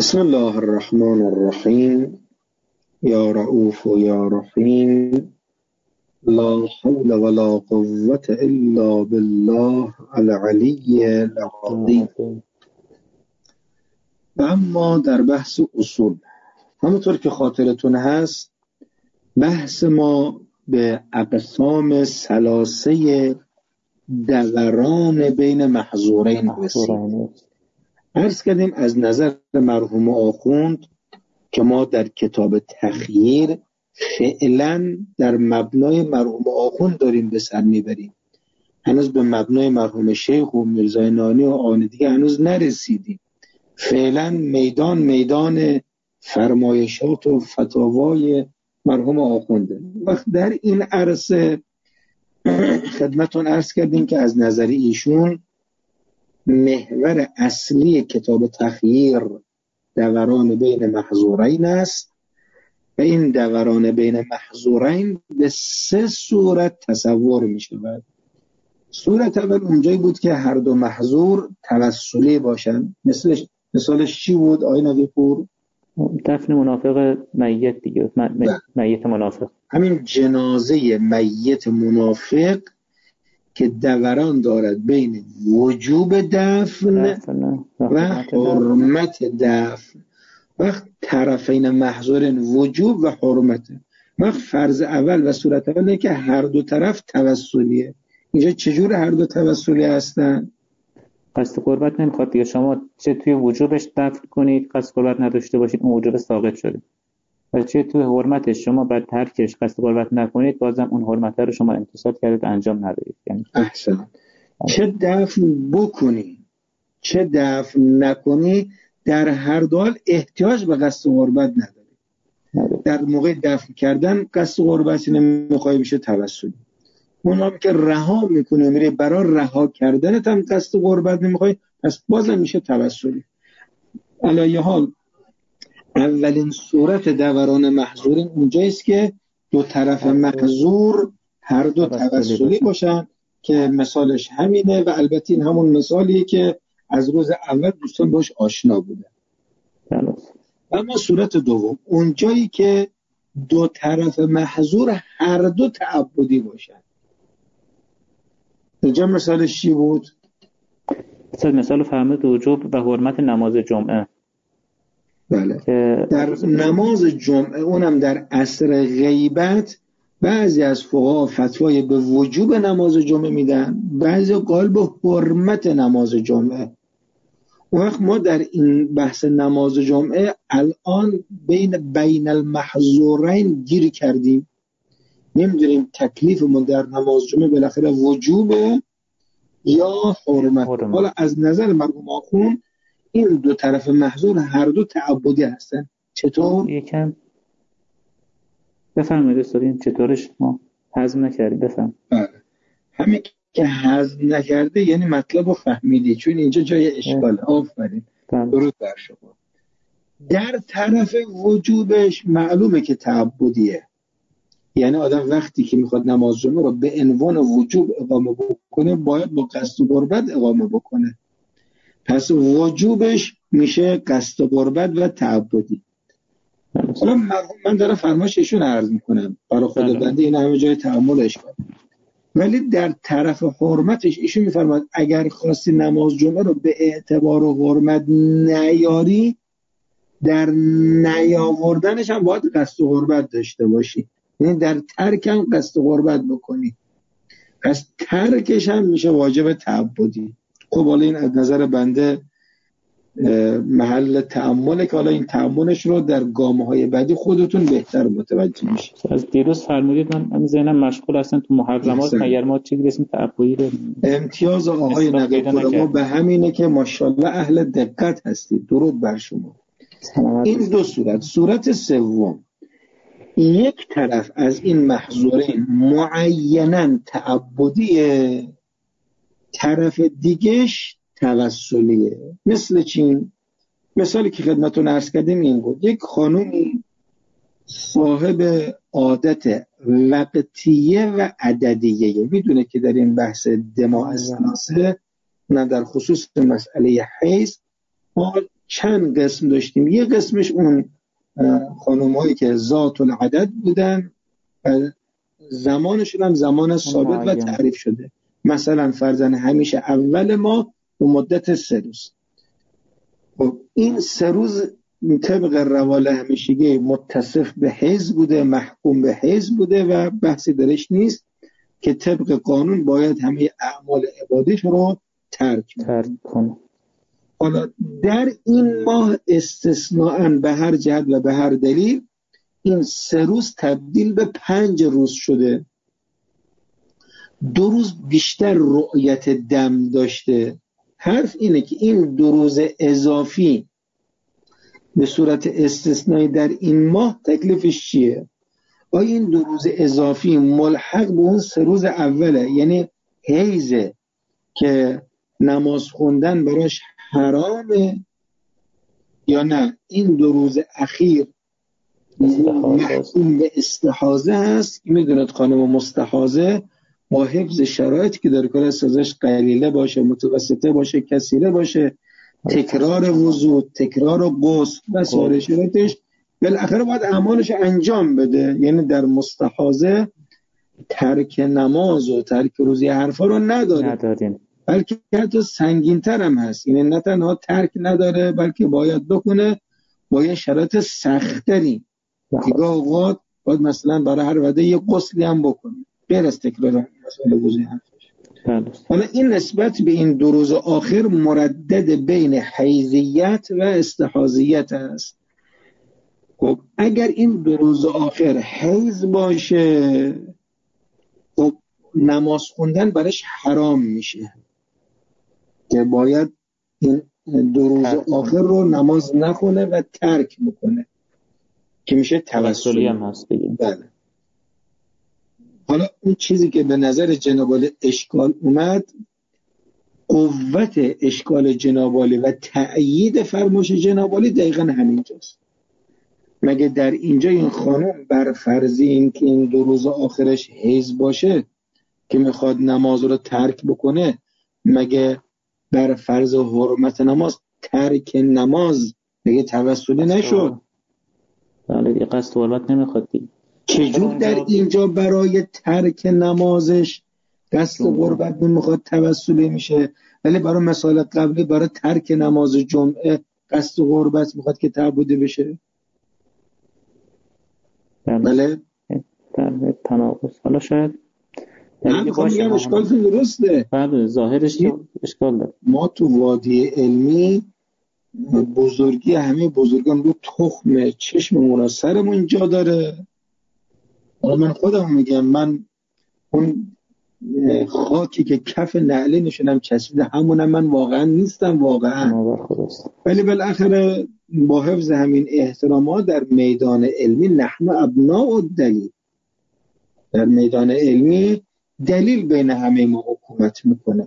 بسم الله الرحمن الرحیم. یا رؤوف یا رحیم. لا حول ولا قوة الا بالله العلی العظیم. و اما در بحث اصول، همونطور که خاطرتون هست، بحث ما به اقسام ثلاثه دوران بین محظورین رسید. عرض کردیم از نظر مرحوم آخوند که ما در کتاب تخییر فعلا در مبنای مرحوم آخوند داریم به سر میبریم، هنوز به مبنای مرحوم شیخ و میرزای نانی و آن دیگه هنوز نرسیدیم. فعلا میدان فرمایشات و فتاوای مرحوم آخونده. وقت در این عرصه خدمتون عرض کردیم که از نظر ایشون محور اصلی کتاب تخییر دوران بین محظورین است و این دوران بین محظورین به 3 صورت تصور می شود. صورت اول اونجایی بود که هر دو محظور توسلی باشن. مثالش چی بود آقای نوی‌پور؟ دفن منافق میت دیگه، میت منافق، همین جنازه میت منافق که دوران دارد بین وجوب دفن و حرمت دفن. وقت طرفین محظورین وجوب و حرمت. وقت فرض اول و صورت اول اینه که هر دو طرف توسلیه. اینجا چجور هر دو توسلی هستن؟ قصد قربت نمیخواد دیگه. شما چه توی وجوبش دفن کنید قصد قربت نداشته باشید اون وجوب ساقط شده، و چه توی حرمتش شما بعد ترکش قصد قربت نکنید بازم اون حرمت رو شما امتصاص کردید انجام ندادید. یعنی احسن. چه دفن بکنی چه دفن نکنی در هر دو حال احتیاج به قصد قربت نداری. در موقع دفن کردن قصد قربتی نمیخوای بشه توسلی. اون هم که رها میکنه میره برای رها کردنت هم قصد قربت نمیخوای، پس بازم میشه توسلی. علیه حال اولین صورت دوران محظورین اونجاییست که دو طرف محظور هر دو توسلی باشن که مثالش همینه و البته این همون مثالیه که از روز اول دوستان باش آشنا بودن. اما صورت دوم اونجایی که دو طرف محظور هر دو تعبدی باشن. اینجا مثالش چی بود؟ مثال فرمود وجوب و حرمت نماز جمعه. بله. در نماز جمعه اونم در عصر غیبت بعضی از فقها فتوای به وجوب نماز جمعه میدن، بعضی قائل به حرمت نماز جمعه. وقت ما در این بحث نماز جمعه الان بین المحظورین گیر کردیم، نمیدونیم تکلیفمون در نماز جمعه بالاخره وجوبه یا حرمت. حالا از نظر مرحوم آخوند این دو طرف محظور هر دو تعبدی هستن. چطور؟ یکم بفرمایید استاد چطورش ما هضم نکردیم. بفهم. بله. همین که هضم نکرده یعنی مطلب رو فهمیدی، چون اینجا جای اشکال. آفرین. درود بر شما. در طرف وجوبش معلومه که تعبدیه، یعنی آدم وقتی که میخواد نماز جمعه رو به عنوان وجوب اقامه بکنه باید با قصد و قربت اقامه بکنه، پس وجوبش میشه قصد و قربت و تعبدی. حالا من دارم فرمایششون عرض میکنم برای خود بنده، این همه جای تأملش کنم. ولی در طرف حرمتش ایشون میفرماد اگر خواستی نماز جمعه رو به اعتبار و حرمت نیاری، در نیاوردنش هم باید قصد و قربت داشته باشی، یعنی در ترک هم قصد و قربت بکنی، پس ترکش هم میشه واجب تعبدی. خب حالا این از نظر بنده محل تأمله که حالا این تأملش رو در گامه‌های بعدی خودتون بهتر متوجه میشید. از دیروز فرمودید من ذهنم مشغول هستم تو محرمات، مگر ما چیزی به اسم تعبدی رو امتیاز آقای نقی‌پور ما به همینه که ماشاءالله اهل دقت هستید. درود بر شما. این دو صورت سوم، یک طرف از این محظورین معیناً تعبدیه، طرف دیگهش توسلیه. مثل چین؟ مثالی که خدمتون عرض کردیم این بود، یک خانومی صاحب عادت وقتیه و عددیه، میدونه که در این بحث دماء الثلاثه، نه در خصوص مسئله حیض، چند قسم داشتیم. یه قسمش اون خانوم‌هایی که ذات العدد بودن و زمانشون هم زمان ثابت و تعریف شده، مثلا فرضاً همیشه اول ماه به مدت 3 روز. خب این 3 روز طبق روال همیشگی متصف به حیض بوده، محکوم به حیض بوده و بحثی درش نیست که طبق قانون باید همه اعمال عبادیش رو ترک کنه. حالا در این ماه استثناءً به هر جهت و به هر دلیل این 3 روز تبدیل به 5 روز شده. 2 روز بیشتر رؤیت دم داشته. حرف اینه که این 2 روز اضافی به صورت استثنایی در این ماه تکلیفش چیه؟ آیا این 2 روز اضافی ملحق به اون 3 روز اوله، یعنی حیضه که نماز خوندن براش حرامه، یا نه این 2 روز اخیر محکوم به استحاضه هست؟ میدونید خانم مستحاضه با حفظ شرایطی که در کار سازش قلیله باشه، متوسطه باشه، کثیره باشه، تکرار وضو، تکرار غسل و سایر شرایطش، بالاخره باید اعمالش انجام بده. یعنی در مستحاضه ترک نماز و ترک روزی حرفا رو نداریم، بلکه حتی سنگین‌تر هم هست. یعنی نه تنها ترک نداره بلکه باید بکنه با یه شرایط سخت‌تری. دیگه اوقات باید مثلا برای هر وعده یه غسلی هم بکنه غیر از تکرار مسائل وضوئی حرفش. حالا این نسبت به این 2 روز آخر مردد بین حیضیت و استحاضیت است. خب اگر این 2 روز آخر حیض باشه، خب نماز خوندن برش حرام میشه که باید این 2 روز آخر رو نماز نخونه و ترک بکنه که میشه توسلی هم هست بگیم. بله. حالا اون چیزی که به نظر جناب عالی اشکال اومد، قوت اشکال جناب عالی و تأیید فرمایش جناب عالی دقیقاً همینجاست. مگه در اینجا این خانم بر فرض این که این 2 روز آخرش حیض باشه که میخواد نماز رو ترک بکنه، مگه بر فرض حرمت نماز ترک نماز دیگه توسلی نشد؟ بله دیگه قصد حرمت نمیخواد دیگه. چجور در اینجا برای ترک نمازش قصد قربت نمیخواد توسلی میشه، ولی برای مثال قبلی برای ترک نماز جمعه قصد قربت میخواد که تعبدی بشه؟ بله تناقض. حالا شاید من میخوام بگم اشکال درسته. بله ظاهرش اشکال داره. ما تو وادی علمی بزرگی همه بزرگان رو تخم چشممون و سرمون جا داره. حالا من خودم میگم، من اون خاکی که کف نعلی نشونم چسبیده همونم من واقعا نیستم واقعا، ولی بالاخره با حفظ همین احترامات در میدان علمی نحن ابناء الدلیل، در میدان علمی دلیل بین همه ما حکومت میکنه.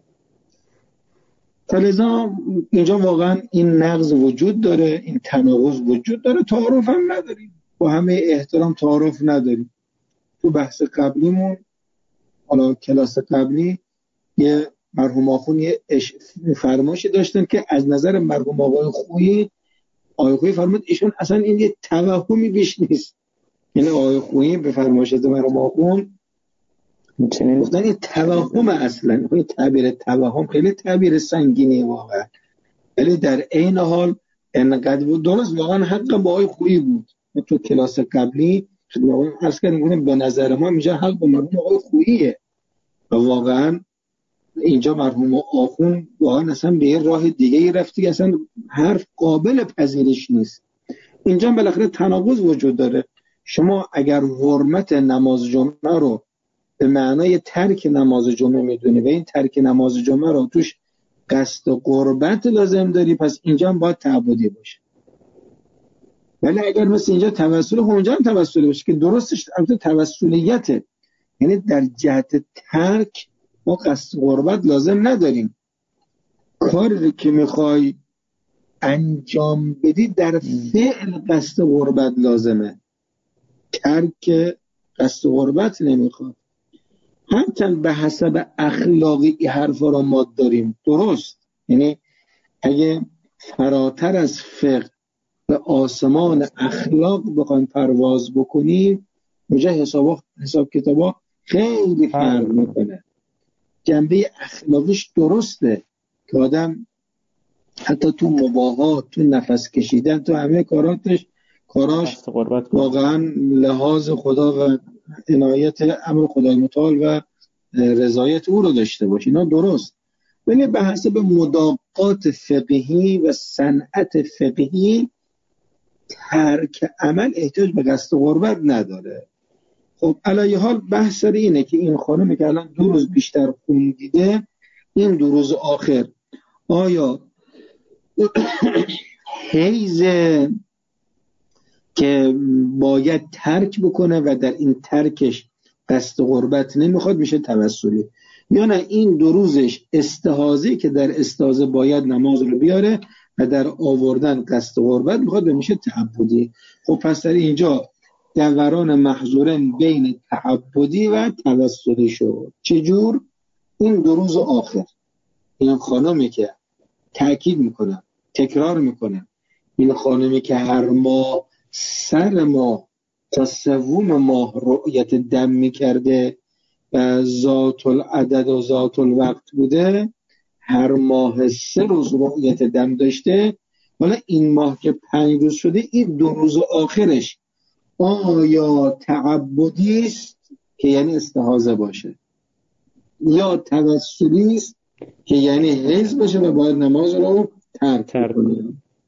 فلذا اینجا واقعا این نقض وجود داره، این تناقض وجود داره. تعارف هم نداریم، با همه احترام تعارف نداریم. تو بحث قبلیمون، حالا کلاس قبلی، یه مرحوم آخوند یه فرمایشی داشتن که از نظر مرحوم آقای خویی فرمود ایشون اصلا این یه توهمی بیش نیست. یعنی آقای خویی به فرمایش مرحوم آخوند گفتن این توهم، اصلا این تعبیر توهم خیلی تعبیر سنگینیه واقعا، ولی در عین حال انقدر بود درست، واقعا حق با آقای خویی بود. تو کلاس قبلی واقعا عرض کردیم به نظر ما اینجا حق با مرحوم آقای خوییه و واقعا اینجا مرحوم آخوند واقعا اصلا به یه راه دیگه رفتی که اصلا حرف قابل پذیرش نیست. اینجا بالاخره تناقض وجود داره. شما اگر حرمت نماز جمعه رو به معنای ترک نماز جمعه میدونی و این ترک نماز جمعه رو توش قصد قربت لازم داری، پس اینجا هم باید تعبدی باشه. ولی اگر مثل اینجا توسل، اونجا هم توسلی باشه که درستش البته توسلیته، یعنی در جهت ترک ما قصد قربت لازم نداریم. کاری که میخوای انجام بدی در فعل قصد قربت لازمه، ترک قصد قربت نمیخواد. همچنین به حسب اخلاقی حرفا رو ما داریم، درست؟ یعنی اگه فراتر از فقه به آسمان اخلاق بخواین پرواز بکنید، اونجا حساب کتابا خیلی فرق میکنه. جنبه اخلاقیش درسته که آدم حتی تو مباحات، تو نفس کشیدن، تو همه کاراش واقعا لحاظ خدا و عنایت امر خدای متعال و رضایت او رو داشته باشه، اینا درست. ولی به حسب مداقات فقهی و صنعت فقهی ترک عمل احتیاج به قصد قربت نداره. خب علیه حال بحث سر اینه که این خانمی که الان 2 روز بیشتر خون دیده، این 2 روز آخر آیا حیض که باید ترک بکنه و در این ترکش قصد قربت نمیخواد میشه توسلی، یا نه این 2 روزش استحاضه که در استحاضه باید نماز رو بیاره و در آوردن قصد قربت میخواد میشه تعبدی. خب پس در اینجا دوران محظورن بین تعبدی و توسلی شد. چجور؟ این 2 روز آخر. این خانمی که تأکید میکنم، تکرار میکنم، این خانمی که هر ماه سر ماه تا 3 ماه رؤیت دم میکرده و ذات العدد و ذات الوقت بوده، هر ماه 3 روز رؤیت دم داشته، حالا این ماه که 5 روز شده، این 2 روز آخرش آیا تعبدی است که یعنی استحاضه باشه، یا توسلی است که یعنی حیض باشه و باید نماز رو ترک کنه؟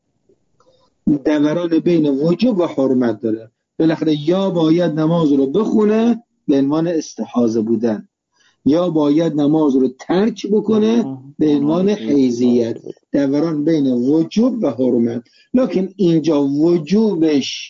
دوران بین وجوب و حرمت داره. بالاخره یا باید نماز رو بخونه به عنوان استحاضه بودن، یا باید نماز رو ترک بکنه به عنوان حیضیت. دوران بین وجوب و حرمت. لکن اینجا وجوبش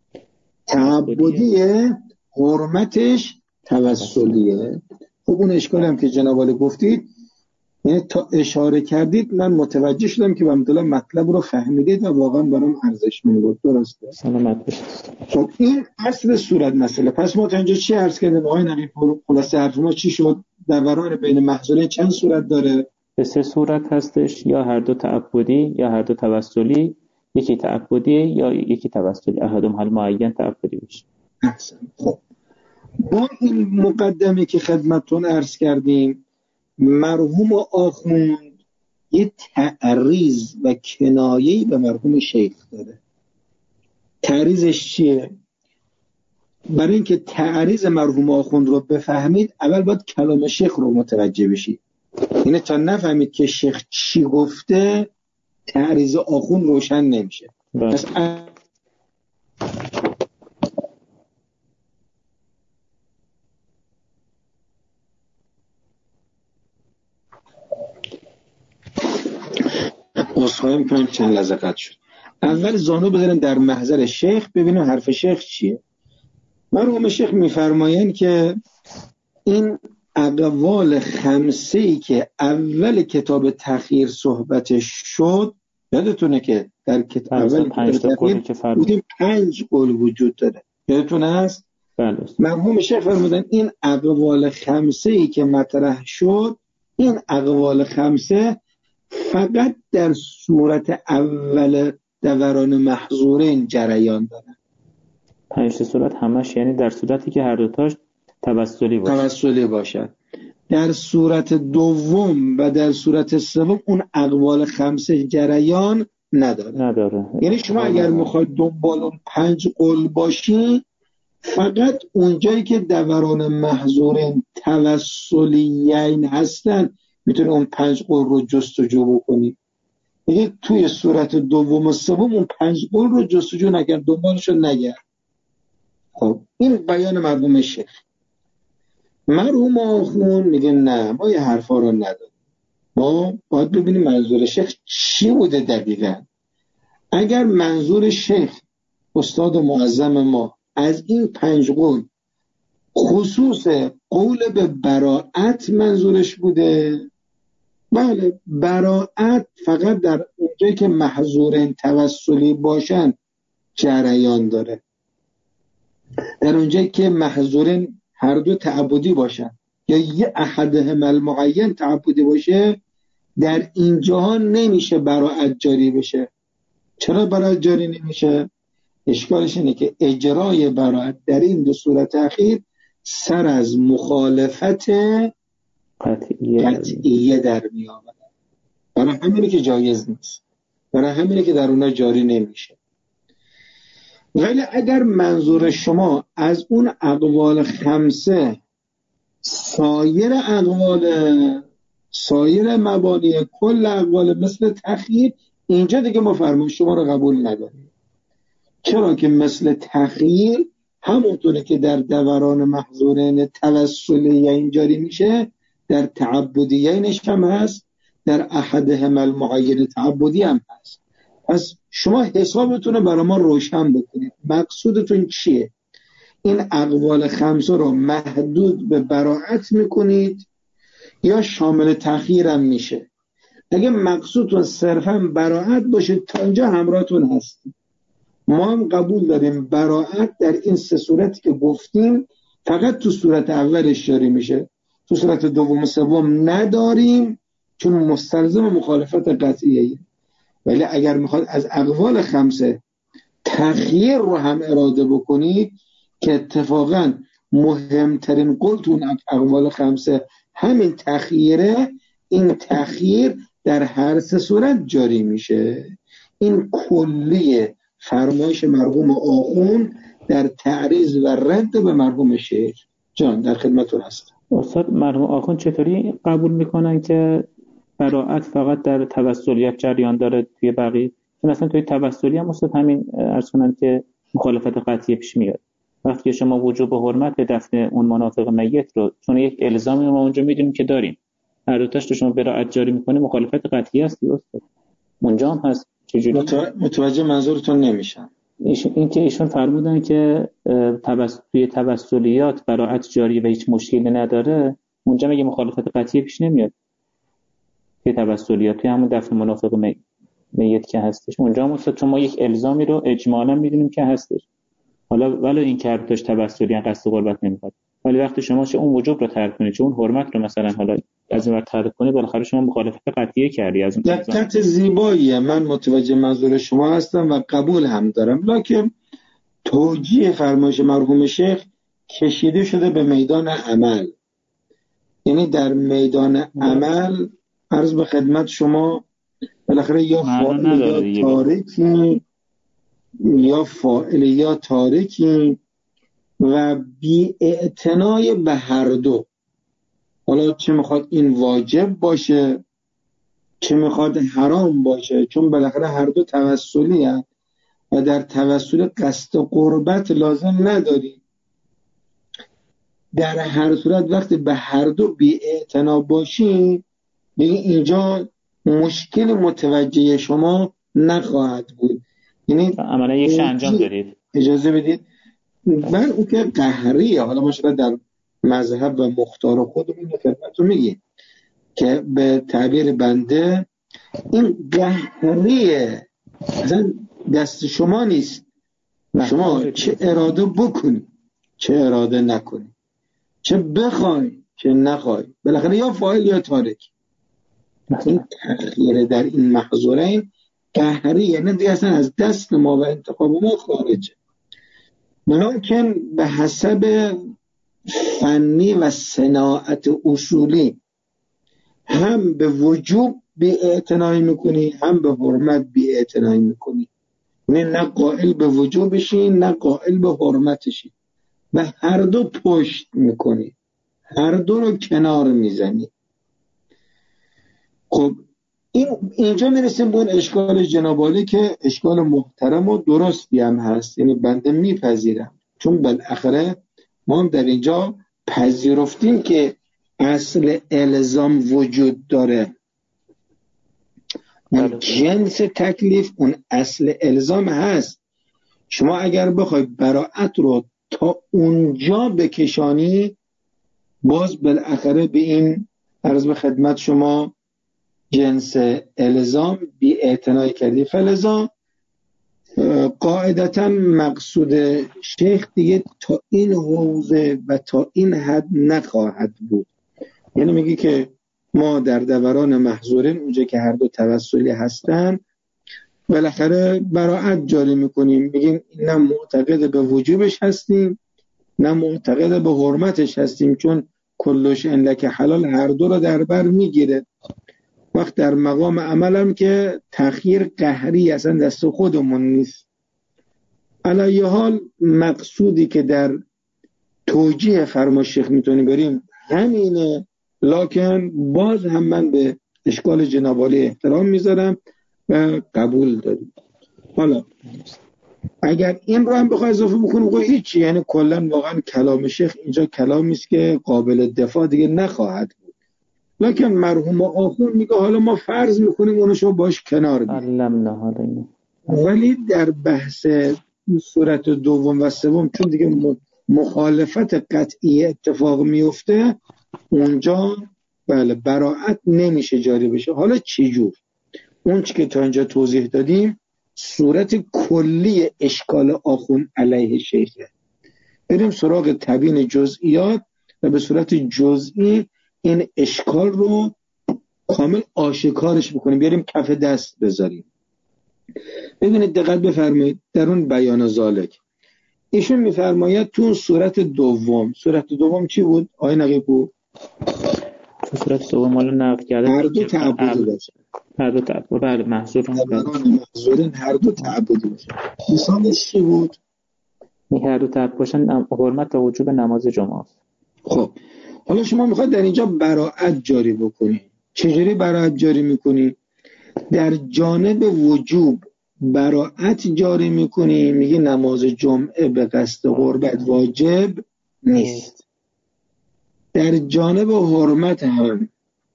تعبدیه، حرمتش توسلیه. خب اون اشکال هم که جناب عالی گفتید، یعنی تا اشاره کردید من متوجه شدم که بحمدالله مطلب رو فهمیدید و واقعا برام ارزشمند بود. درسته؟ سلامت باشید. خب این اصل صورت مسئله. پس ما تا اینجا چی عرض کردیم آقای نقیب؟ خلاصه حرف ما چی شد؟ دوران بین محظورین چند صورت داره؟ به 3 صورت هستش، یا هر دو تعبدی یا هر دو توسلی. یکی تعبدی یا یکی توسلی، احدهم هل معین تعبدی بشه. احسن. خب با این مقدمه که خدمتتون عرض کردیم، مرحوم آخوند یه تعریض و کنایه‌ای به مرحوم شیخ داره. تعریضش چیه؟ برای اینکه تعریض مرحوم آخوند رو بفهمید اول باید کلام شیخ رو متوجه بشید. یعنی تا نفهمید که شیخ چی گفته تعریض آخوند روشن نمیشه. پس اصخایی میکنم چند لحظه قطع شد. اول زانو بذاریم در محضر شیخ ببینیم حرف شیخ چیه. مرحوم شیخ میفرمایند که این اقوال 5 که اول کتاب تخییر صحبتش شد، یادتونه که در کتاب اول 5 تا قولی که فرمودیم 5 قول وجود داره، یادتونه هست؟ بله. مرحوم شیخ فرمودن این اقوال 5 که مطرح شد، این اقوال 5 فقط در صورت اول دوران محظورین جریان داره. 5 صورت همش یعنی در صورتی که هر دوتاش توسلی باشد. در صورت دوم و در صورت سوم اون اقوال 5 جریان نداره. یعنی شما اگر میخواید دنبال اون 5 قول باشی، فقط اونجایی که دوران محظورین توسلیین هستن میتونه اون 5 قول رو جستجو بکنی. دیگه توی صورت دوم و سوم اون 5 قول رو جستجو نگرد، دنبالشو نگرد. خب این بیان مرحوم شیخ. مرحوم آخوند میگه نه، ما یه حرفا رو نداریم، ما باید ببینیم منظور شیخ چی بوده دقیقا. اگر منظور شیخ استاد معظم ما از این 5 قول خصوص قول به براءت منظورش بوده، بله، براءت فقط در اونجایی که محظورین توسلی باشن جریان داره. در اونجایی که محظورین هر دو تعبدی باشن یا یه احدهم المعین تعبدی باشه در اینجاها نمیشه براءت جاری بشه. چرا براءت جاری نمیشه؟ اشکالش اینه که اجرای براءت در این دو صورت اخیر سر از مخالفت قطعیه در میآورد. برای همینه که جایز نیست، برای همینه که در اونها جاری نمیشه. ولی اگر منظور شما از اون اقوال خمسه سایر مبانی کل اقوال مثل تخییر، اینجا دیگه ما فرمان شما رو قبول نداریم. چرا که مثل تخییر همونطوره که در دوران محظورین توسلیین جاری میشه، در تعبدیینش هم هست، در احدهم المعین تعبدی هم هست. پس شما حسابتون رو برای ما روشن بکنید. مقصودتون چیه؟ این اقوال خمسه رو محدود به براءت میکنید یا شامل تخییر هم میشه؟ اگه مقصودتون صرفا براءت باشه تا اینجا همراهتون هستیم. ما هم قبول داریم براءت در این سه صورتی که گفتیم فقط تو صورت اولش جاری میشه، تو صورت دوم و سوم نداریم چون مستلزم مخالفت قطعیه. ولی اگر میخواد از اقوال خمسه تخییر رو هم اراده بکنید که اتفاقا مهمترین قول تو اقوال خمسه همین تخییره، این تخییر در هر سه صورت جاری میشه. این کلیه فرمایش مرحوم آخوند در تعریض و رد به مرحوم شیخ. جان در خدمتتون هستم. استاد مرحوم آخوند چطوری قبول میکنن که براءت فقط در توسلیت جریان داره توی بقیه؟ مثلا توی توسلی هم استاد همین عرض کنن که مخالفت قطعی پیش میاد. وقتی شما وجوب حرمت دفن اون منافق میت رو چون یک الزامی ما اونجا میدونیم که داریم، هر دو تاش رو شما براءت جاری میکنه، مخالفت قطعی است استاد. اونجا هم هست. چجوری متوجه منظورتون نمیشم؟ این که ایشون فرمودن که توی توسلیات براءت جاری و هیچ مشکلی نداره، اونجا میگه مخالفت قطعی پیش نمیاد. توی توسلیات توی همون دفن منافق میت که هستش اونجا هم استاد چون ما یک الزامی رو اجمالا میدونیم که هستش. حالا ولی این که هرتاش توسلی قصد قربت نمیخواد، ولی وقتی شما چه اون وجوب رو ترک کنید چه اون حرمت رو مثلا حالا از این ور ترک کنید، بالاخره شما مخالفت قطعی کردی. از اون دقت زیباییه، من متوجه منظور شما هستم و قبول هم دارم، لکن توجیه فرمایش مرحوم شیخ کشیده شده به میدان عمل. یعنی در میدان عمل عرض به خدمت شما بالاخره یا فاعل یا تارکی یا فاعل یا تارکی و بی اعتنای به هر دو. حالا چه میخواد این واجب باشه چه میخواد حرام باشه، چون بالاخره هر دو توسلی هست و در توسل قصد قربت لازم نداری. در هر صورت وقتی به هر دو بی اعتنا باشی دیگه اینجا مشکل متوجه شما نخواهد بود. یعنی عملا یک انجام دارید. اجازه بدید من اون که قهریه، حالا ما شاید در مذهب و مختار خودمون خدمتتون میگیم که به تعبیر بنده این قهریه اصلا دست شما نیست. شما چه اراده بکنی چه اراده نکنی، چه بخوای چه نخوای، بالاخره یا فاعل یا تارک. این تخییر در این محظورین قهری، یعنی دیگه اصلا از دست ما و انتخاب ما خارجه. ممکن به حسب فنی و صناعت اصولی هم به وجوب بی اعتنایی میکنی هم به حرمت بی اعتنایی میکنی، نه قائل به وجوبشی نه قائل به حرمتشی و هر دو پشت میکنی، هر دو رو کنار میزنی. خب اینجا میرسیم به اون اشکال جناب عالی که اشکال محترم و درستی هم هست، یعنی بنده میپذیرم، چون بالاخره ما هم در اینجا پذیرفتیم که اصل الزام وجود داره. اون جنس تکلیف اون اصل الزام هست. شما اگر بخوای براءت رو تا اونجا بکشانی باز بالاخره به این عرض به خدمت شما جنس الزام بی اعتنایی کردی. فلذا قاعدتا مقصود شیخ دیگه تا این حوزه و تا این حد نخواهد بود. یعنی میگی که ما در دوران محظورین اونجا که هر دو توسلی هستن بالاخره براءت جاری میکنیم، میگیم نه معتقد به وجوبش هستیم نه معتقد به حرمتش هستیم، چون کلش انلک حلال هر دو رو در بر میگیره. وقت در مقام عملم که تخییر قهری اصلا دست خودمون نیست. علیه حال مقصودی که در توجیه فرما شیخ میتونیم بریم همینه، لکن باز هم من به اشکال جناب عالی احترام میذارم و قبول داریم. حالا اگر این رو هم بخواه اضافه بکنیم خب هیچی، یعنی کلا واقعا کلام شیخ اینجا کلامی است که قابل دفاع دیگه نخواهد بود. لکن مرحوم آخوند میگه حالا ما فرض میکنیم اونو شما باش کنار بیایید، ولی در بحث صورت دوم و سوم چون دیگه مخالفت قطعی اتفاق میفته اونجا بله براءت نمیشه جاری بشه. حالا چجور؟ اون چی که تا اینجا توضیح دادیم صورت کلی اشکال آخوند علیه شیخه. بریم سراغ تبیین جزئیات و به صورت جزئی این اشکال رو کامل آشکارش بکنیم، بیاریم کف دست بذاریم. ببینید دقت بفرمایید در اون بیان ذالک ایشون میفرماید تو اون صورت دوم چی بود؟ آقای نقیب بود؟ تو صورت دوم حالا نقل کرده هر دو تعبدی باشه. هر دو تعبد بله محظورین هر دو تعبدی باشه. مثالش چی بود؟ هر دو تعبد باشن حرمت و وجوب نماز جمعه است. خب حالا شما میخواد در اینجا براءت جاری بکنی. چجوری براءت جاری میکنی؟ در جانب وجوب براءت جاری میکنی، میگی نماز جمعه به قصد قربت واجب نیست. در جانب حرمت هم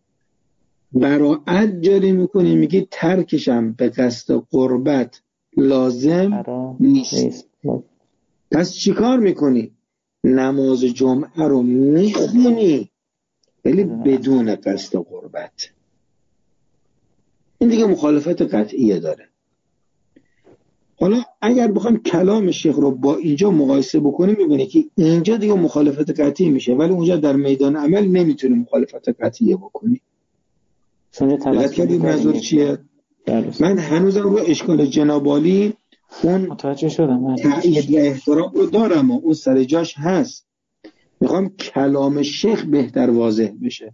براءت جاری میکنی، میگی ترکشم به قصد قربت لازم نیست. پس چیکار میکنی؟ نماز جمعه رو میخونی ولی بدون قصد قربت. این دیگه مخالفت قطعیه داره. حالا اگر بخوام کلام شیخ رو با اینجا مقایسه بکنیم میبینی که اینجا دیگه مخالفت قطعی میشه ولی اونجا در میدان عمل نمیتونی مخالفت قطعیه بکنی. دقت کردید منظور چیه؟ من هنوزم رو اشکال جناب عالی اون متوجه شدم، تأیید و احترام رو دارم و اون سر جاش هست. میخوام کلام شیخ بهتر واضح بشه.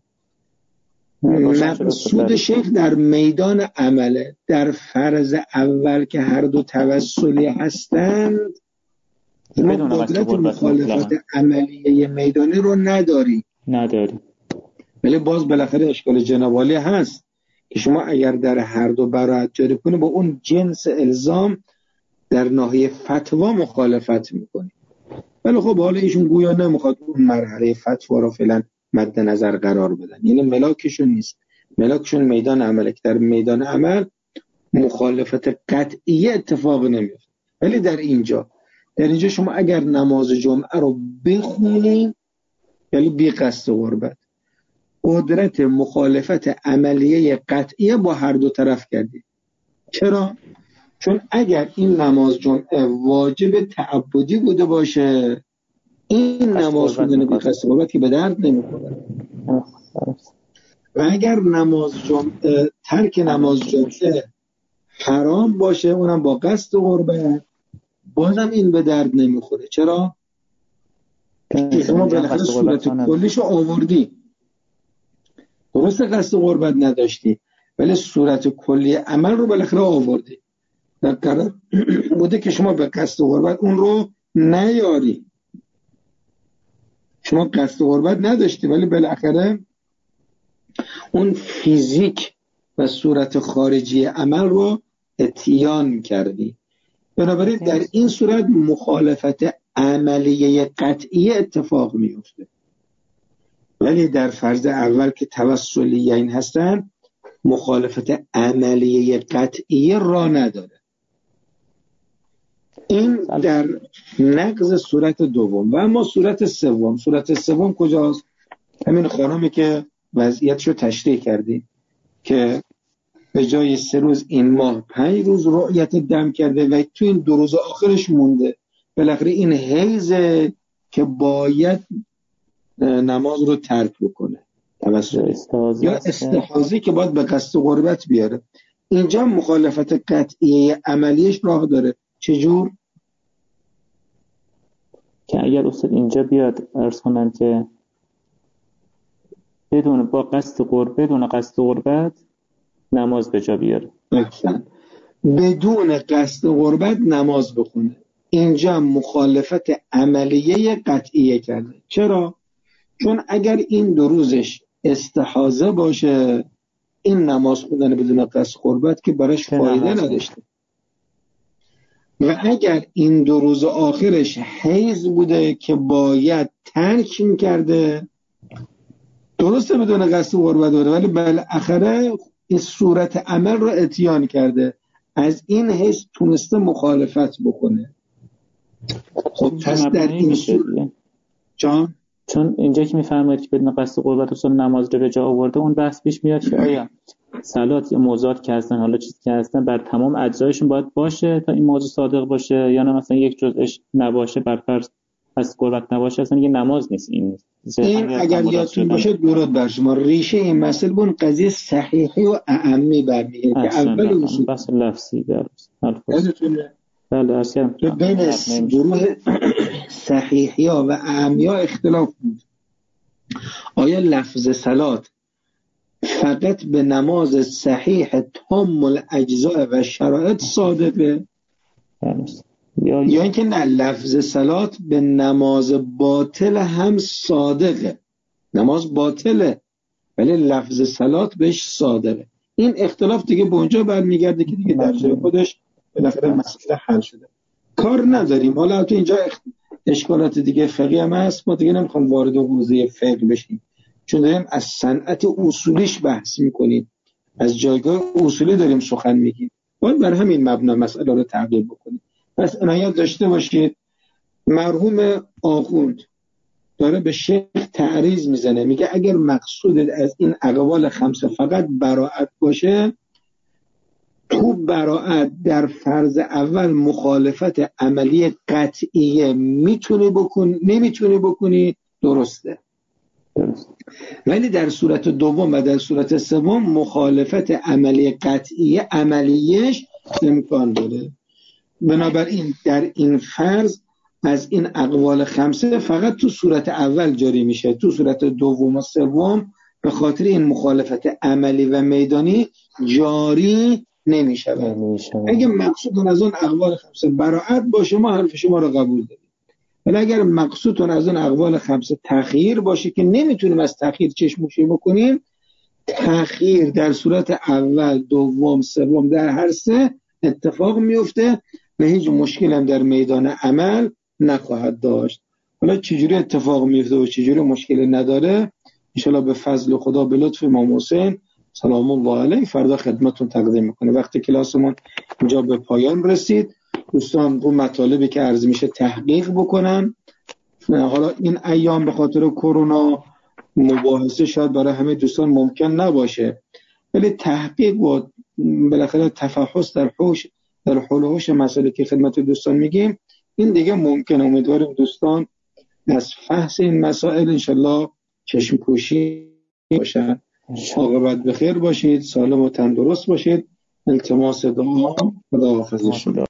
مقصود شیخ در میدان عمله، در فرض اول که هر دو توسلی هستند ما قدرت مخالفت عملیه میدانی رو نداری ولی باز بالاخره اشکال جناب عالی هست که شما اگر در هر دو براءت جاری کنی با اون جنس الزام در ناحیه فتوا مخالفت میکنی. ولی خب حالا ایشون گویا نمیخواد اون مرحله فتوا رو فعلا مد نظر قرار بدن، یعنی ملاکشون نیست، ملاکشون میدان عمله که در میدان عمل مخالفت قطعی اتفاق نمیفته. ولی در اینجا شما اگر نماز جمعه رو بخونی یعنی بی قصد قربت قدرت مخالفت عملیه قطعی با هر دو طرف کردی. چرا؟ چون اگر این نماز جمعه واجب تعبدی بوده باشه این نماز خوندن بی قصد قربت که به درد نمیخوره. و اگر ترک نماز جمعه حرام باشه اونم با قصد قربت بازم این به درد نمیخوره. چرا؟ شما بالاخره صورت کلیشو آوردی، درست قصد قربت نداشتی ولی صورت کلی عمل رو بالاخره آوردی. در قرار بوده که شما به قصد قربت اون رو نیاری، شما قصد قربت نداشتی ولی بالاخره اون فیزیک و صورت خارجی عمل رو اتیان کردی. بنابراین در این صورت مخالفت عملیه قطعی اتفاق میفته. ولی در فرض اول که توسلیین هستن مخالفت عملیه قطعی را نداره. این در نقض صورت دوم. و اما صورت سوم کجاست؟ همین خانمی که وضعیتشو تشریح کردیم که به جای 3 روز این ماه 5 روز رؤیت دم کرده و تو این 2 روز آخرش مونده. بالاخره این حیزه که باید نماز رو ترک بکنه. توسلی یا استحاضه که باید به قصد قربت بیاره. اینجا مخالفت قطعیه عملیش راه داره. چجور؟ که اگر استاد اینجا بیاد عرض کنن که بدون قصد قربت نماز به جا بیاره، بدون قصد قربت نماز بخونه، اینجا مخالفت عملیه قطعیه کرده. چرا؟ چون اگر این 2 روزش استحاضه باشه، این نماز خوندن بدون قصد قربت که براش فایده نداشته. و اگر این 2 روز آخرش حیض بوده که باید ترک میکرده، درسته بدون قصد قربت داره، ولی بالاخره این صورت عمل رو اتیان کرده، از این حیث تونسته مخالفت بکنه. خب پس در این صورت چون اینجا که میفرمایید که بدون قصد قربت اصلا نماز رو به جا آورده، اون بحث پیش میاد که آیا صلات یا موضوعات که هستن، حالا چیزی که هستن، بر تمام اجزایشون باید باشه تا این موضوع صادق باشه، یا نه مثلا یک جزءش نباشه، بر فرض قصد قربت نباشه، اصلا یه نماز نیست. این اگر یادتون باشه درود بر شما، ریشه این مسئله بون قضیه صحیحی و اعمی برمیگرده که اول اصول بس لفظی در بین گروه صحیحی ها و اعمی ها اختلاف بود. آیا لفظ صلات فقط به نماز صحیح تام الاجزاء و شرایط صادقه، یا اینکه نه لفظ صلات به نماز باطل هم صادقه؟ نماز باطله ولی لفظ صلات بهش صادقه. این اختلاف دیگه به اونجا برمیگرده که دیگه در جای خودش بالاخره مسئله حل شده، کار نداریم. حالا تو اینجا اشکالات دیگه فقهی هم هست، ما دیگه نمیخوام وارد حوزه فقه بشیم، چون داریم از صنعت اصولیش بحث میکنیم، از جایگاه اصولی داریم سخن میگیم، باید بر همین مبنا مسئله رو تعقیب بکنیم. پس عنایت داشته باشید، مرحوم آخوند داره به شیخ تعریض میزنه، میگه اگر مقصود از این اقوال 5 فقط براءت باشه، تو براءت در فرض اول مخالفت عملی قطعیه میتونی بکنی نمیتونی بکنی، درسته، ولی در صورت دوم و در صورت سوم مخالفت عملی قطعیه عملیش امکان داره. بنابراین در این فرض از این اقوال 5 فقط تو صورت اول جاری میشه، تو صورت دوم و سوم به خاطر این مخالفت عملی و میدانی جاری نمیشه. اگه مقصودتون از اون اقوال 5 براءت باشه، ما حرف شما رو قبول داریم، ولی اگر مقصودتون از اون اقوال 5 تأخیر باشه که نمیتونیم از تأخیر چشم‌پوشی بکنیم، تأخیر در صورت اول، دوم، سوم، در هر 3 اتفاق میفته و هیچ مشکل هم در میدان عمل نخواهد داشت. حالا چجوری اتفاق میفته و چجوری مشکل نداره، انشالله به فضل خدا به لطف امام حسین سلام الله علیه فردا خدمتون تقدیم میکنه. وقتی کلاسمون اینجا به پایان رسید، دوستان رو مطالبی که عرض میشه تحقیق بکنن. حالا این ایام به خاطر کرونا مباحثه شاید برای همه دوستان ممکن نباشه، ولی تحقیق و بالاخره تفحص در حول و حوش مسائلی که خدمت دوستان میگیم، این دیگه ممکنه. امیدواریم دوستان از فحص این مسائل انشالله چشم پوشی باشن. عاقبت بخیر باشید، سالم و تندرست باشید. التماس دعا، خداحافظ شما.